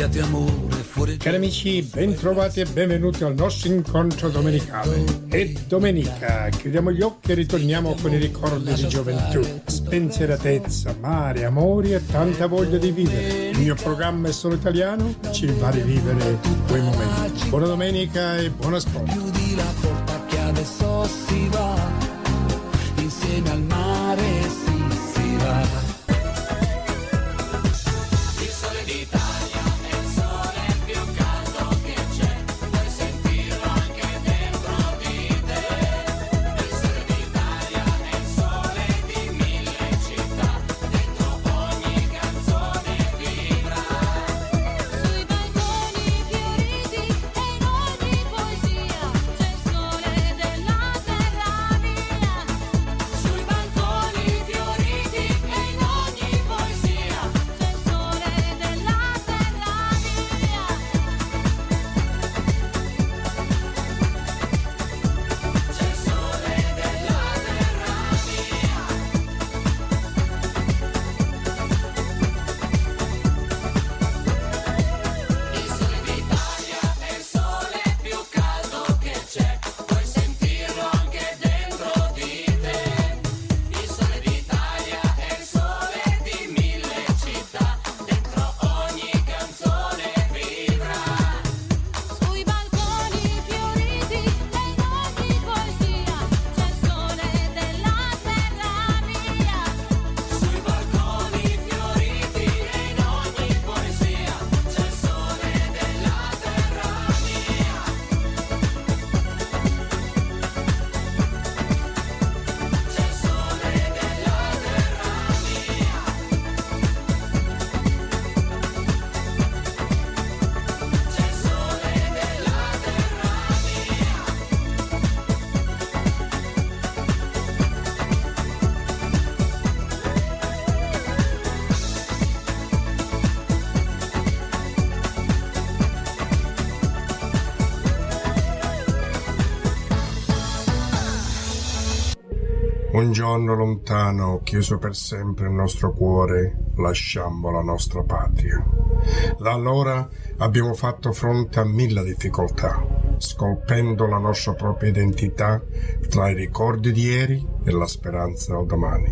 scambiate amore fuori. Cari amici, ben trovati e benvenuti al nostro incontro domenicale. È domenica, chiudiamo gli occhi e ritorniamo con i ricordi di gioventù, spensieratezza, mare, amori e tanta voglia di vivere. Il mio programma è solo italiano, ci va a rivivere quei momenti. Buona domenica e buon ascolto. Chiudi la porta che adesso si va, insieme al mare si va. Un giorno lontano, chiuso per sempre il nostro cuore, lasciammo la nostra patria. Da allora abbiamo fatto fronte a mille difficoltà, scolpendo la nostra propria identità tra i ricordi di ieri e la speranza del domani.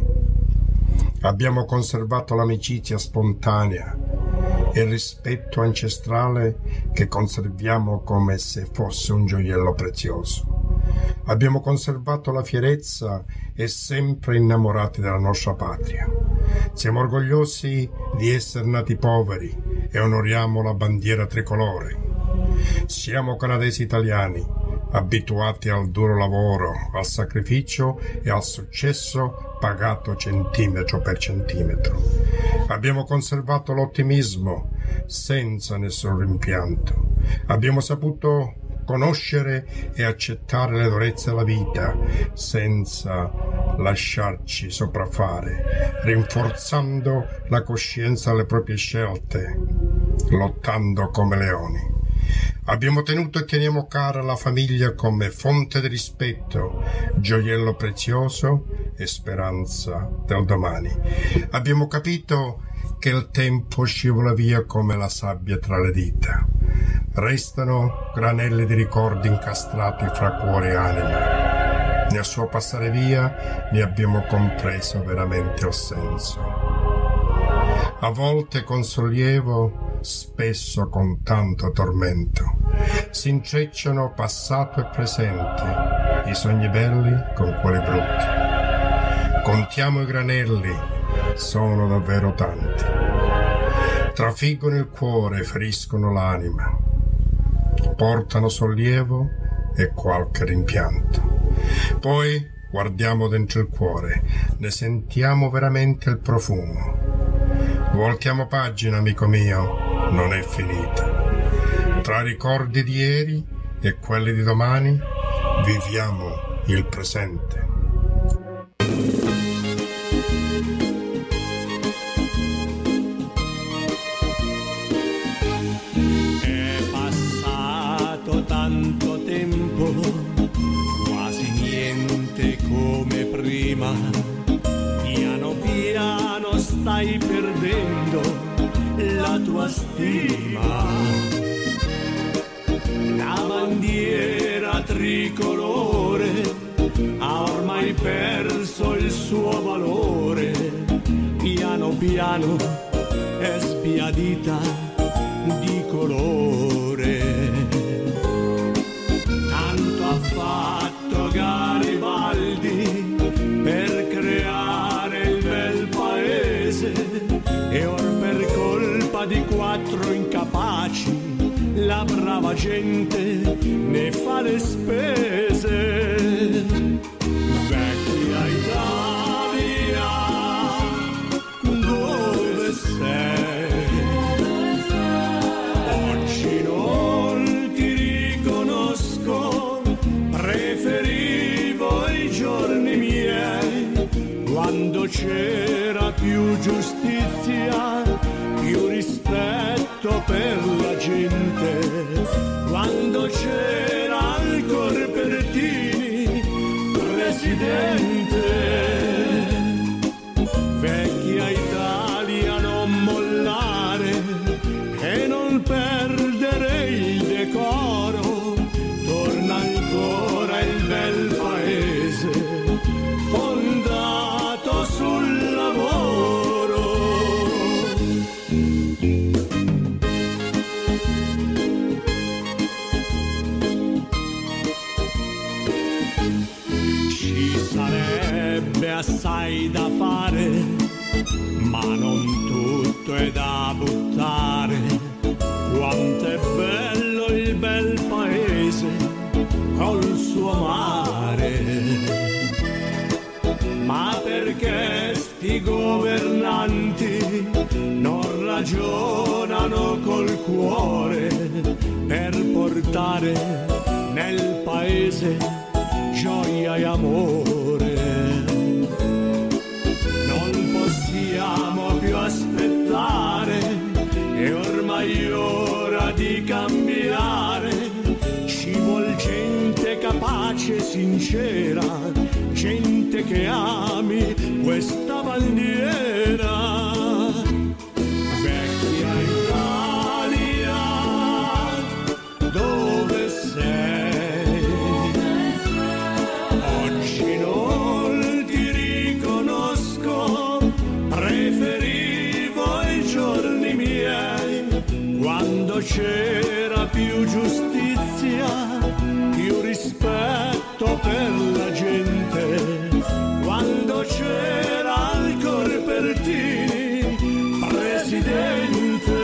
Abbiamo conservato l'amicizia spontanea e il rispetto ancestrale che conserviamo come se fosse un gioiello prezioso. Abbiamo conservato la fierezza e sempre innamorati della nostra patria. Siamo orgogliosi di essere nati poveri e onoriamo la bandiera tricolore. Siamo canadesi italiani, abituati al duro lavoro, al sacrificio e al successo pagato centimetro per centimetro. Abbiamo conservato l'ottimismo senza nessun rimpianto. Abbiamo saputo conoscere e accettare le durezze della vita senza lasciarci sopraffare, rinforzando la coscienza delle proprie scelte, lottando come leoni. Abbiamo tenuto e teniamo cara la famiglia come fonte di rispetto, gioiello prezioso e speranza del domani. Abbiamo capito che il tempo scivola via come la sabbia tra le dita. Restano granelli di ricordi incastrati fra cuore e anima. Nel suo passare via ne abbiamo compreso veramente il senso. A volte con sollievo, spesso con tanto tormento, si intrecciano passato e presente, i sogni belli con quelli brutti. Contiamo i granelli, sono davvero tanti. Trafiggono il cuore, feriscono l'anima, portano sollievo e qualche rimpianto. Poi guardiamo dentro il cuore, ne sentiamo veramente il profumo. Voltiamo pagina, amico mio, non è finita. Tra i ricordi di ieri e quelli di domani viviamo il presente. Tanto tempo, quasi niente come prima. Piano piano stai perdendo la tua tua stima. La bandiera tricolore ha ormai perso il suo valore, piano piano è sbiadita di colore. Tanto ha fatto Garibaldi per creare il bel paese, e or per colpa di 4 incapaci la brava gente ne fa le spese. Vecchia Italia, dove sei? Oggi non ti riconosco, preferivo i giorni miei, quando c'era più giustizia, più rispetto per la gente, quando c'era ancora Pertini presidente. Vecchia Italia, non mollare e non perdere il decoro, torna ancora il bel paese fondato sul lavoro. Ci sarebbe assai da fare, ma non tutto è da buttare. Quanto è bello il bel paese col suo mare. Ma perché sti governanti non ragionano col cuore per portare nel paese gioia e amore? Non possiamo più aspettare, è ormai ora di cambiare. Ci vuol gente capace e sincera, gente che ami questa bandiera. Vecchia Italia, dove sei? Oggi non ti riconosco, preferivo i giorni miei, quando c'era più giustizia, più rispetto per la gente, quando c'era ancora Pertini presidente.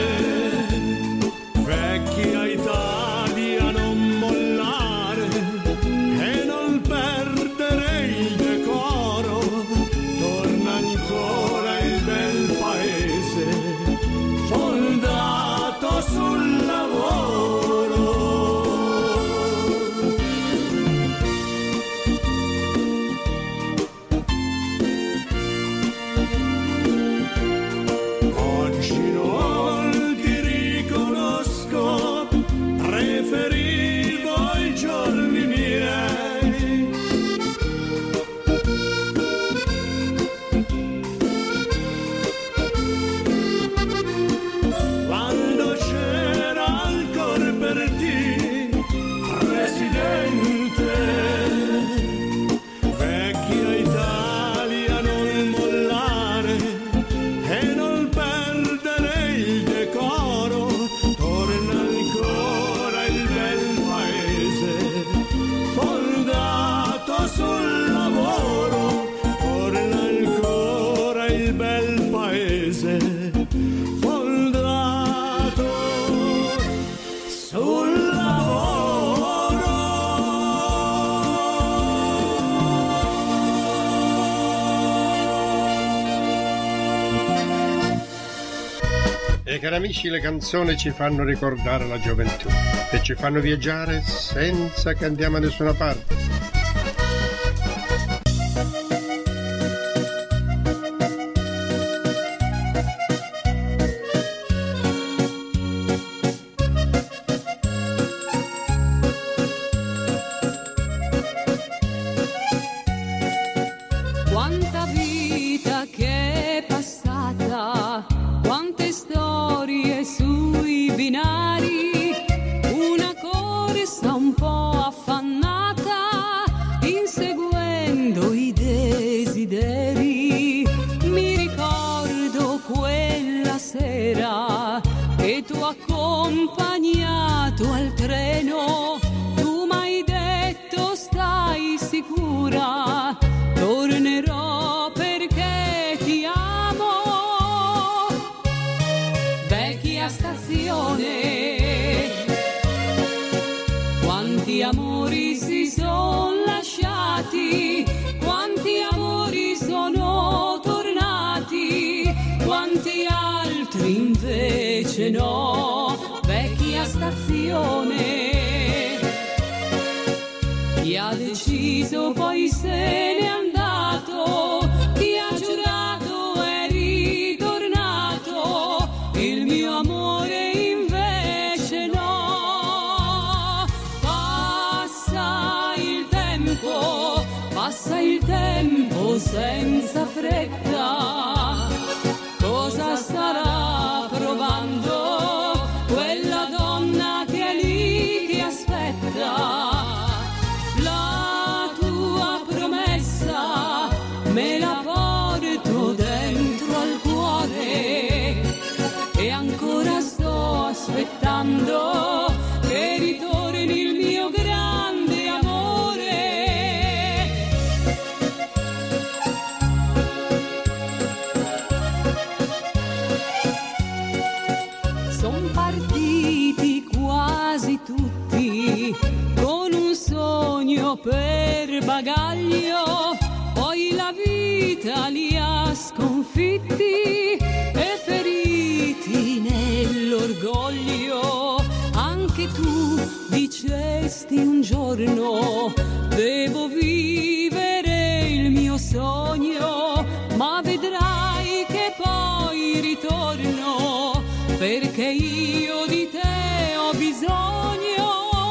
Vecchia Italia, non mollare e non perdere il decoro, torna ancora il bel paese fondato sul lavoro. Oggi non ti riconosco, preferivo i giorni miei. Quando c'era ancora Pertini presidente. Vecchia Italia, non mollare e non perdere il decoro, torna ancora il bel paese fondato sul lavoro, torna ancora il bel paese fondato sul lavoro. E cari amici, le canzoni ci fanno ricordare la gioventù e ci fanno viaggiare senza che andiamo da nessuna parte. Quanta vita che è passata, quante storie che t'ho accompagnato al treno, tu m'hai detto stai sicura, tornerò perché ti amo. Vecchia stazione, quanti amori si sono lasciati, quanti amori sono tornati, quanti altri invece no. Vecchia stazione, chi ha deciso poi se n'è andato, chi ha giurato è ritornato, il mio amore invece no. Passa il tempo senza fretta, cosa starà provando quella donna che è lì che aspetta? La tua promessa me la porto dentro al cuore e ancora sto aspettando che ritorni il mio grande amore. Son partiti quasi tutti con un sogno per bagaglio, poi la vita li ha sconfitti e feriti nell'orgoglio. Anche tu dicesti un giorno devo vivere il mio sogno, ma vedrai che poi ritorno perché io di te ho bisogno.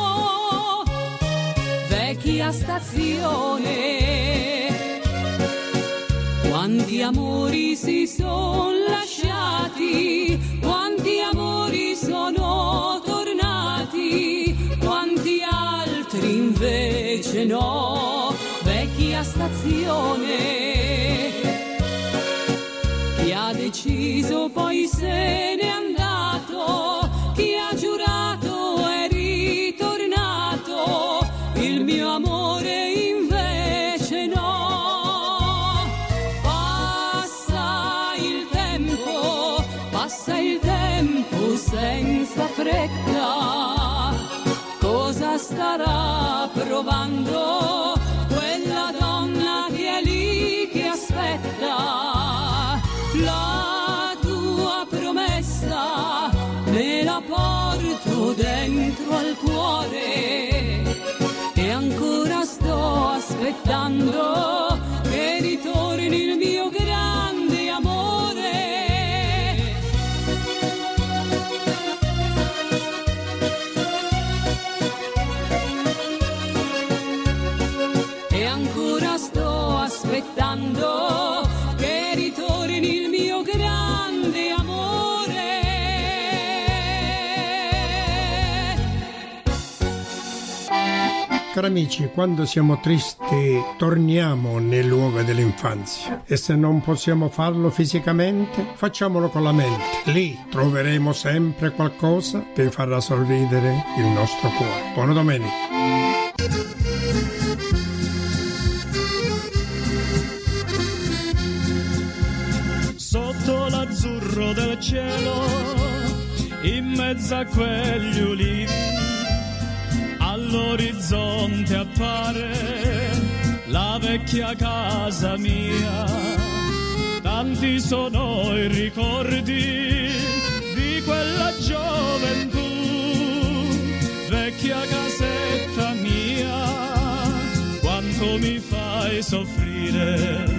Vecchia stazione, quanti amori si sono lasciati, quanti amori sono tornati, quanti altri invece no. Vecchia stazione, chi ha deciso poi se n'è andato, chi ha giurato è ritornato, il mio amore invece no. Passa il tempo senza fretta, cosa starà provando quella donna che è lì che aspetta? La tua promessa me la porto dentro al cuore e ancora sto aspettando che ritorni il mio grande amore. E ancora sto aspettando che ritorni il mio grande amore. Cari amici, quando siamo tristi torniamo nel luogo dell'infanzia e se non possiamo farlo fisicamente, facciamolo con la mente. Lì troveremo sempre qualcosa che farà sorridere il nostro cuore. Buona domenica. Sotto l'azzurro del cielo, in mezzo a quegli ulivi, all'orizzonte appare la vecchia casa mia. Tanti sono i ricordi di quella gioventù, vecchia casetta mia, quanto mi fai soffrire.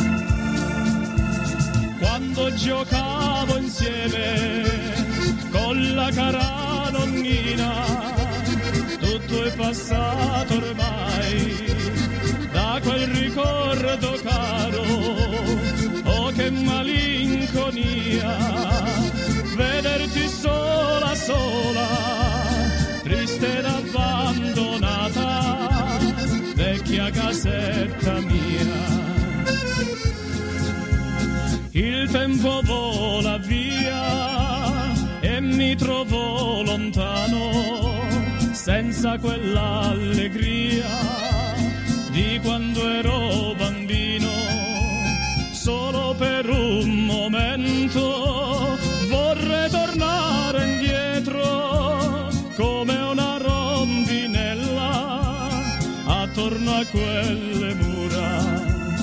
Quando giocavo insieme con la cara nonnina, tutto è passato ormai da quel ricordo caro. Oh, che malinconia vederti sola sola, triste ed abbandonata, vecchia casetta mia. Il tempo vola via e mi mi trovo lontano, senza quell'allegria di quando ero bambino. Solo per un momento vorrei tornare indietro, come una rondinella attorno a quelle mura.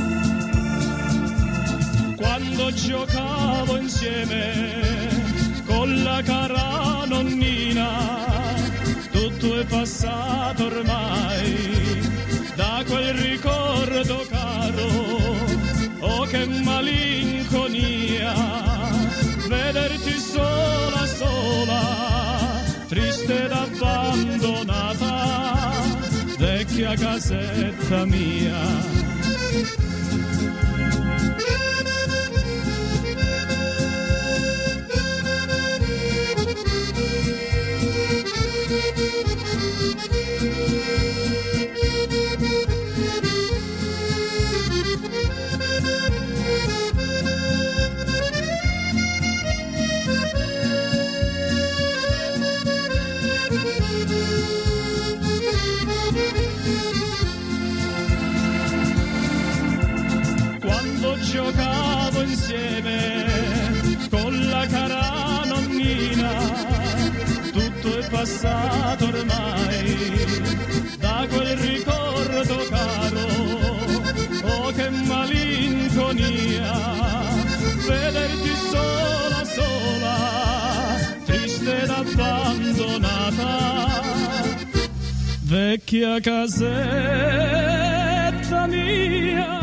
Quando giocavo insieme con la cara nonnina, tutto è passato ormai da quel ricordo caro. Oh, che malinconia vederti sola sola, triste ed abbandonata, vecchia casetta mia. Giocavo insieme con la cara nonnina, tutto è passato ormai da quel ricordo caro. Oh, che malinconia vederti sola sola, triste ed abbandonata, vecchia casetta mia.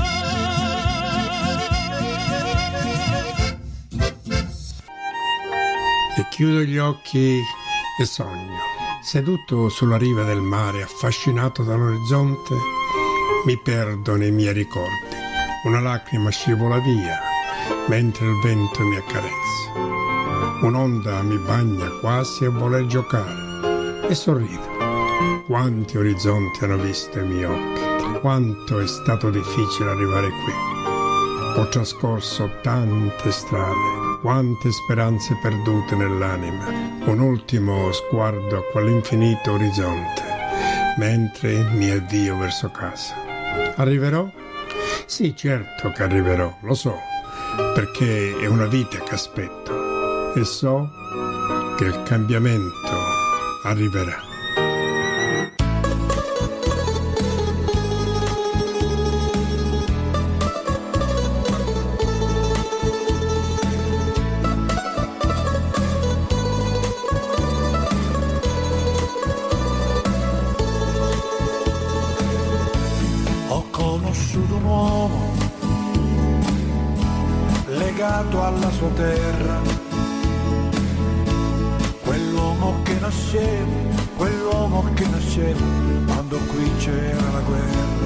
E chiudo gli occhi e sogno. Seduto sulla riva del mare, affascinato dall'orizzonte, mi perdo nei miei ricordi. Una lacrima scivola via, mentre il vento mi accarezza. Un'onda mi bagna quasi a voler giocare, e sorrido. Quanti orizzonti hanno visto i miei occhi, quanto è stato difficile arrivare qui. Ho trascorso tante strade, quante speranze perdute nell'anima, un ultimo sguardo a quell'infinito orizzonte, mentre mi avvio verso casa. Arriverò? Sì, certo che arriverò, lo so, perché è una vita che aspetto e so che il cambiamento arriverà. Alla sua terra, quell'uomo che nasceva quando qui c'era la guerra,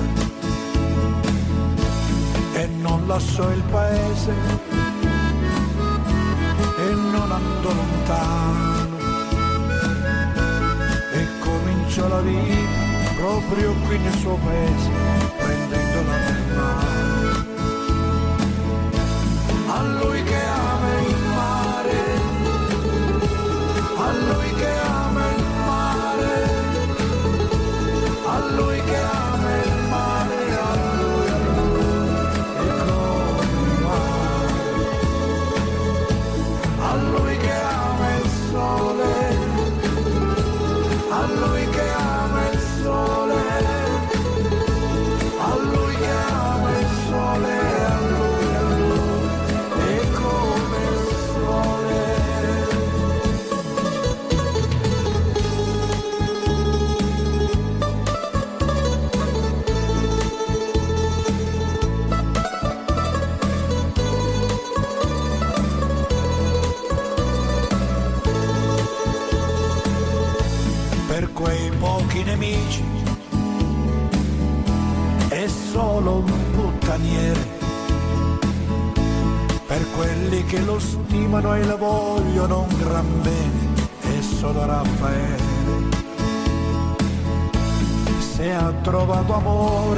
e non lasciò il paese e non andò lontano, e cominciò la vita proprio qui nel suo paese, prendendola per mano. A lui che ama il mare, a lui che ama il mare, a lui che ama il mare, a lui, e come il mare, a lui che ama il sole, a lui che ama il sole, a lui che ama il sole. Per quei pochi nemici è solo un puttaniere, per quelli che lo stimano e lo vogliono un gran bene è solo Raffaele. Se ha trovato amore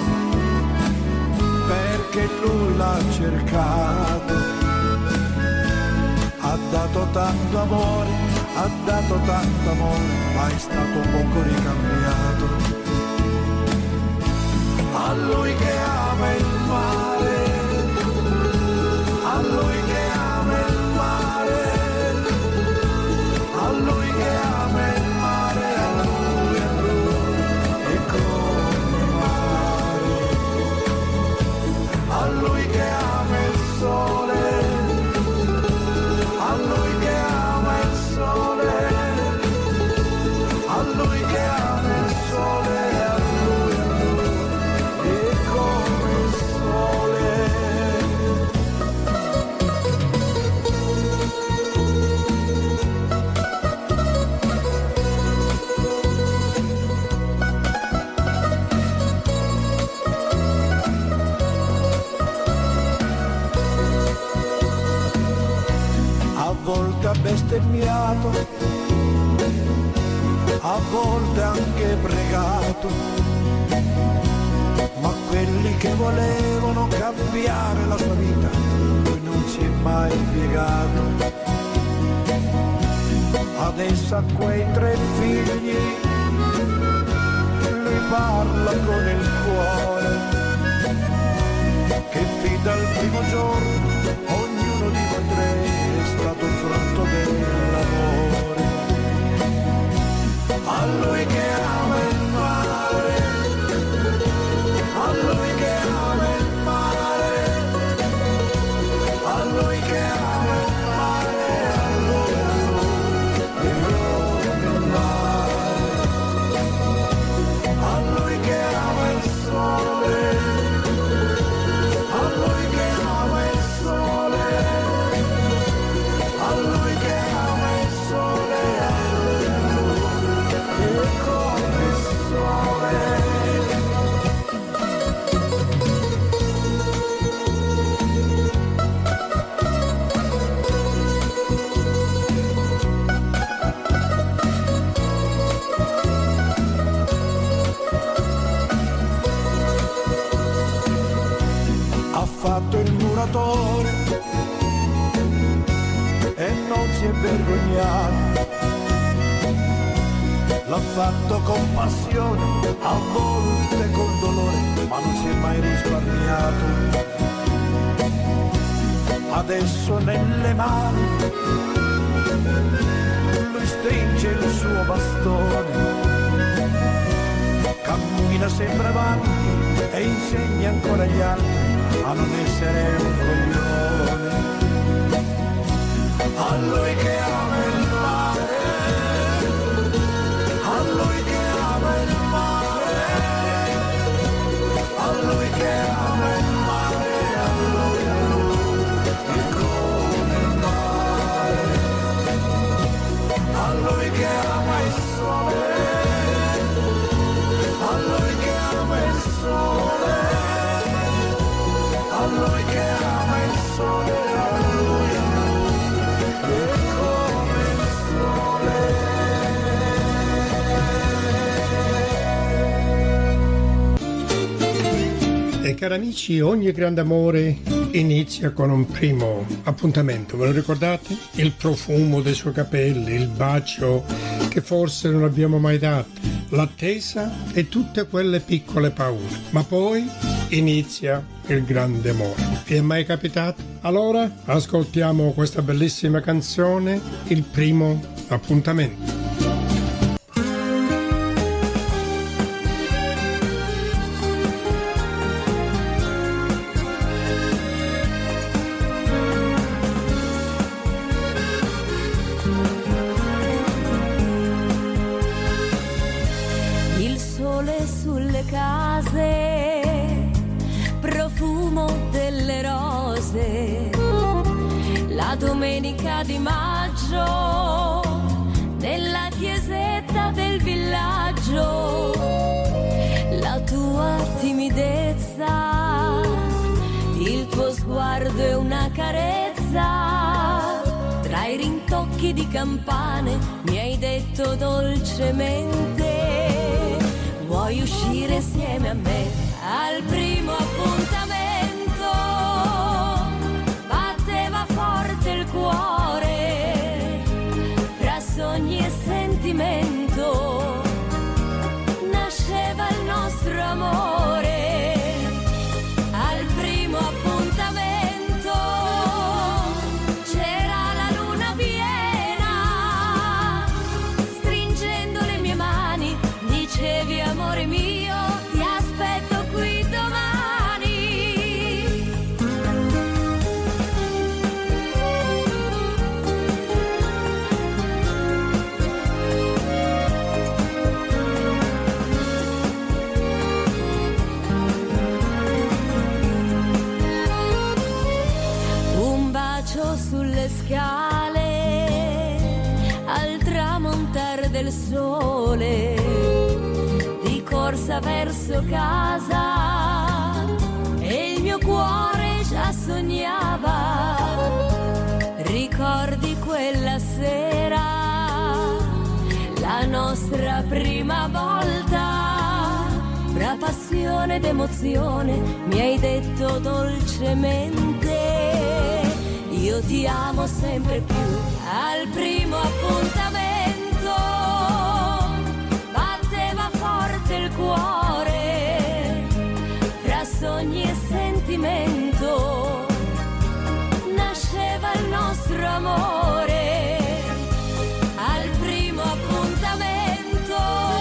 perché lui l'ha cercato, ha dato tanto amore ha dato tanto amore, ma è stato poco ricambiato. A lui che ama il mare, a lui che ama il mare, a lui che ama il mare, a lui e come il mare, a lui che ama il sole, a lui che ama il sole, a lui che ama il sole, a lui e come il sole. A volte ha bestemmiato, a volte anche pregato, ma quelli che volevano cambiare la sua vita, lui non si è mai piegato. Adesso a quei 3 figli, lui parla con il cuore, che fin dal primo giorno ognuno di voi 3 è stato il frutto dell'amore. A lui che ama il mare, a lui che ama il mare, a lui che ama il mare, a lui e come il mare, a lui che ama il sole, a lui che ama il sole, a lui che ama il sole, a lui e come il sole. Ha fatto il muratore e non si è vergognato, l'ha fatto con passione, a volte col dolore, ma non si è mai risparmiato. Adesso nelle mani lui stringe il suo bastone, cammina sempre avanti e insegna ancora agli altri a non essere un coglione. A lui che ama il mare, a lui che ama il mare, a lui che ama il mare, a lui e come il mare, a lui che ama il sole, a lui che ama il sole, a lui che ama il sole, a lui e come il sole. E cari amici, ogni grande amore inizia con un primo appuntamento, ve lo ricordate? Il profumo dei suoi capelli, il bacio che forse non abbiamo mai dato, l'attesa e tutte quelle piccole paure, ma poi inizia il grande amore. Vi è mai capitato? Allora ascoltiamo questa bellissima canzone, Il primo appuntamento. Il sole sulle case, profumo delle rose, la domenica di maggio, nella chiesetta del villaggio, la tua timidezza, il tuo sguardo e una carezza, tra i rintocchi di campane mi hai detto dolcemente: vuoi uscire insieme a me al primo appuntamento? Batteva forte il cuore, fra sogni quel sole di corsa verso casa e il mio cuore già sognava. Ricordi quella sera, la nostra prima volta, fra passione ed emozione mi hai detto dolcemente io ti amo sempre più. Al primo appuntamento batteva forte il cuore, fra sogni e sentimento nasceva il nostro amore. Al primo appuntamento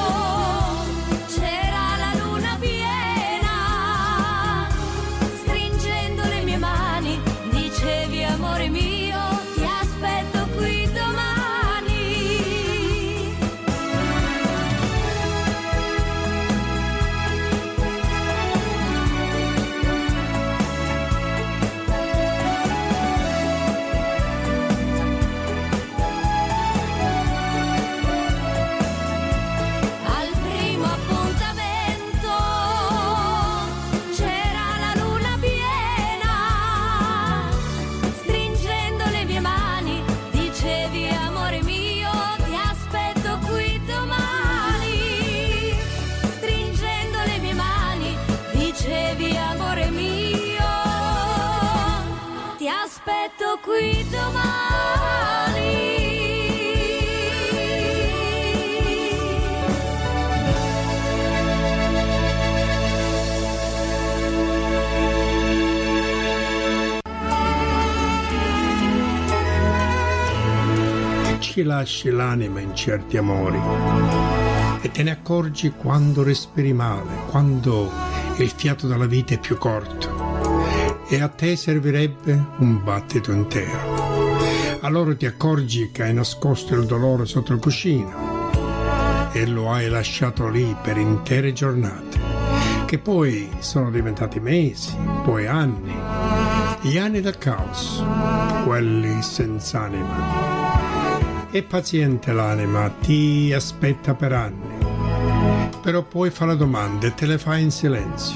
c'era la luna piena, stringendo le mie mani dicevi amore mio ti aspetto qui domani. Al primo appuntamento c'era la luna piena, stringendo le mie mani dicevi amore mio ti aspetto qui domani. Stringendo le mie mani dicevi amore mio ti aspetto qui domani. Ci lasci l'anima in certi amori e te ne accorgi quando respiri male, quando il fiato della vita è più corto e a te servirebbe un battito intero. Allora ti accorgi che hai nascosto il dolore sotto il cuscino e lo hai lasciato lì per intere giornate, che poi sono diventati mesi, poi anni, gli anni del caos, quelli senza anima. È paziente l'anima, ti aspetta per anni, però poi fa la domanda e te le fa in silenzio.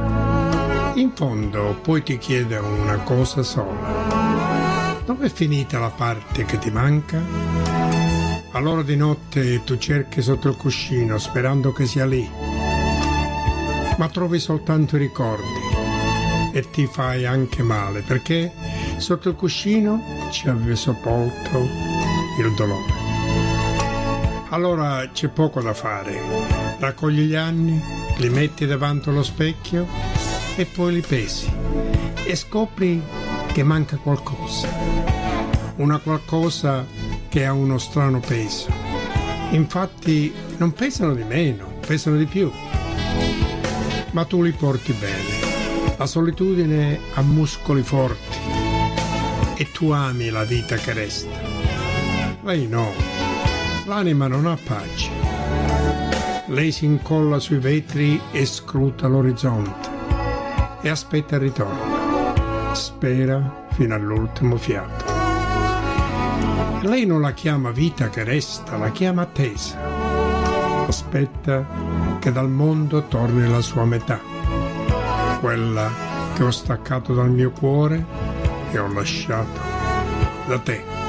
In fondo poi ti chiede una cosa sola: dove è finita la parte che ti manca? Allora di notte tu cerchi sotto il cuscino sperando che sia lì, ma trovi soltanto i ricordi e ti fai anche male perché sotto il cuscino ci avevi sepolto il dolore. Allora c'è poco da fare, raccogli gli anni, li metti davanti allo specchio e poi li pesi e scopri che manca qualcosa, una qualcosa che ha uno strano peso. Infatti non pesano di meno, pesano di più, ma tu li porti bene. La solitudine ha muscoli forti e tu ami la vita che resta. Lei no, l'anima non ha pace. Lei si incolla sui vetri e scruta l'orizzonte e aspetta il ritorno. Spera fino all'ultimo fiato. Lei non la chiama vita che resta, la chiama attesa. Aspetta che dal mondo torni la sua metà, quella che ho staccato dal mio cuore e ho lasciato da te.